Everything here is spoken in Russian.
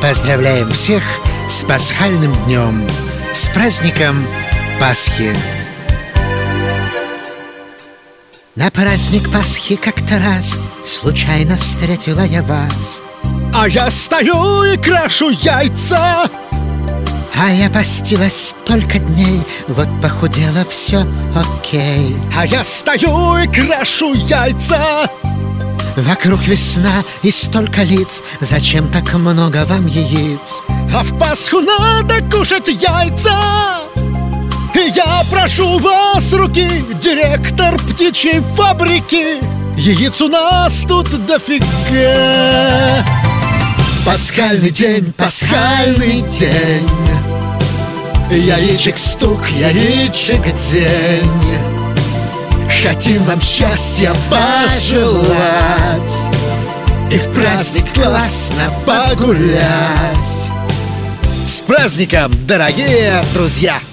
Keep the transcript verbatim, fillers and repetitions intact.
Поздравляем всех с пасхальным днем, с праздником Пасхи! На праздник Пасхи как-то раз случайно встретила я вас. А я стою и крашу яйца. А я постилась столько дней, вот похудела, все окей. А я стою и крашу яйца. Вокруг весна и столько лиц, зачем так много вам яиц? А в Пасху надо кушать яйца. И я прошу вас руки, директор птичьей фабрики. Яиц у нас тут дофига. Пасхальный день, пасхальный день, яичек стук, яичек день. Хотим вам счастья пожелать и в праздник классно погулять. С праздником, дорогие друзья!